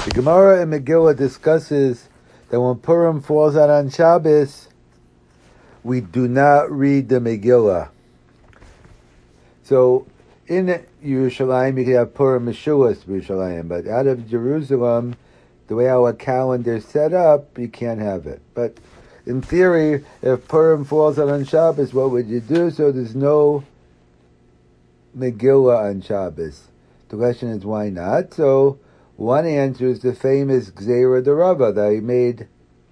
The Gemara in Megillah discusses that when Purim falls out on Shabbos, we do not read the Megillah. So in Yerushalayim, you can have Purim Meshuas Yerushalayim, but out of Jerusalem, the way our calendar is set up, you can't have it. But in theory, if Purim falls out on Shabbos, what would you do? So there's no Megillah on Shabbos. The question is, why not? So one answer is the famous Gzeira D'Rava, that he made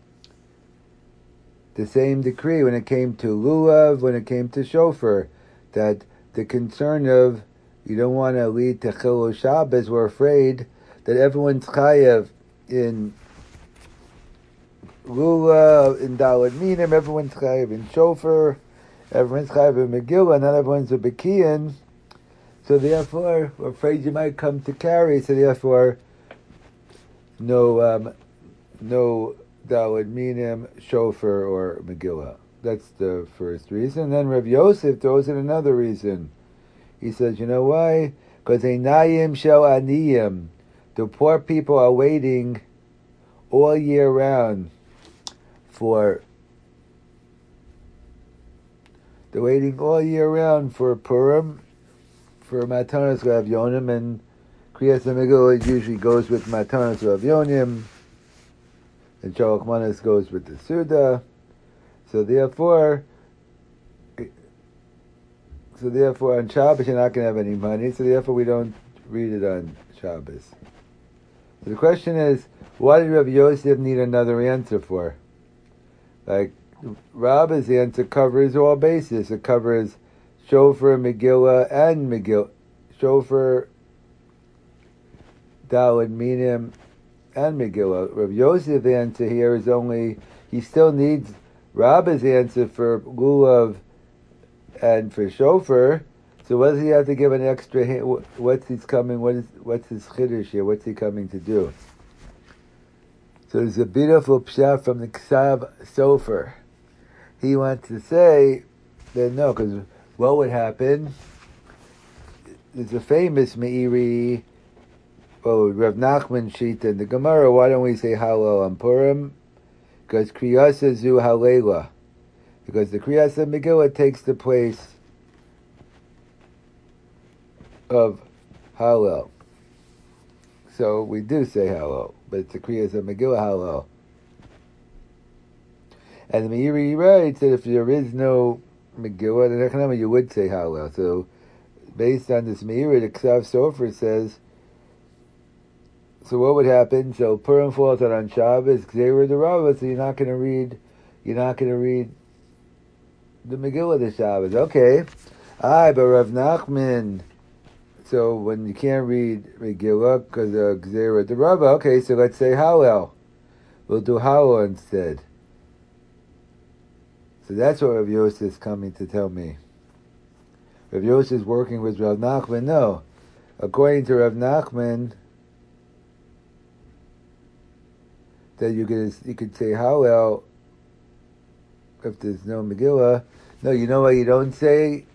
the same decree when it came to Lulav, when it came to Shofar, that the concern of you don't want to lead to Chilul Shabbos, we're afraid that everyone's chayav in Lulav, in Dalet Minim, everyone's chayav in Shofar, everyone's chayav in Megillah, not everyone's a Bekiyan. So therefore, we're afraid you might come to carry, so therefore, no Dalet Minim, Shofar, or Megillah. That's the first reason. Then Rav Yosef throws in another reason. He says, you know why? Because Einayim shel Aniyim, the poor people are waiting all year round for Purim, for Matanos Ravyonim, and Kriyas HaMegillah usually goes with Matanos Ravyonim, and Sholach Manos goes with the Suda. So therefore on Shabbos you're not going to have any money, so therefore we don't read it on Shabbos. So the question is, what did Rav Yosef need another answer for? Like, Rabbi's answer covers all bases. It covers Shofar, Megillah, and Megillah. Shofar, Dalet Minim, and Megillah. Rav Yosef's answer here is only, he still needs Rabbi's answer for Lulav and for Shofar. So what does he have to give an extra hint? What's his chiddush here? What's he coming to do? So there's a beautiful pshat from the Ksav Sofer. He wants to say that no, because what would happen? There's a famous Meiri, Rav Nachman Shita in the Gemara. Why don't we say Hallel on Purim? Because Kriyasa Zu Halela. Because the Kriyasa Megillah takes the place of Hallel. So we do say Hallel, but it's the Kriyasa Megillah Hallel. And the Meiri writes that if there is no Megillah, then you would say Hallel. So based on this Meiri, the Ksav Sofer says, so what would happen? So Purim falls out on Shabbos, Gzeira D'Rava, so you're not going to read the Megillah this Shabbos. Okay. But Rav Nachman, so when you can't read Megillah because of Gzeira D'Rava, okay, so let's say Hallel. We'll do Hallel instead. So that's what Rav Yosef is coming to tell me. Rav Yosef is working with Rav Nachman. No. According to Rav Nachman, that you could say Hallel if there's no Megillah. No, you know why you don't say?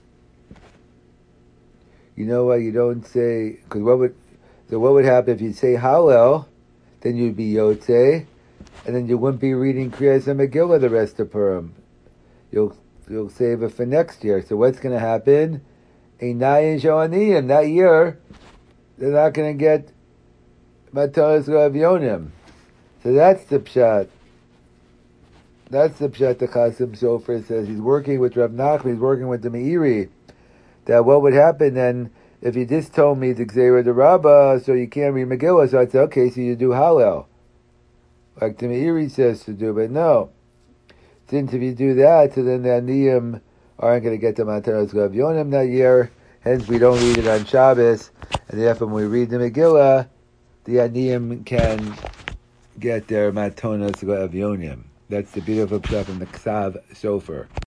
You know why you don't say? Because what would happen if you say Hallel? Then you'd be Yotzei, and then you wouldn't be reading Kriyas HaMegillah the rest of Purim. You'll save it for next year. So what's going to happen? Einayim shel Aniyim. That year, they're not going to get Matanos Ravyonim. So that's the pshat. That's the pshat the Chasim Sofer says. He's working with Rav Nachman, he's working with the Meiri. That what would happen then if you just told me the Gzeira D'Rava, so you can't read Megillah, so I'd say, okay, so you do Hallel. Like the Meiri says to do, but no. Since if you do that, so then the Aniyim aren't going to get the Matanos Ravyonim that year, hence we don't read it on Shabbos, and therefore when we read the Megillah, the Aniyim can get their Matanos Ravyonim. That's the beautiful stuff in the Ksav Sofer.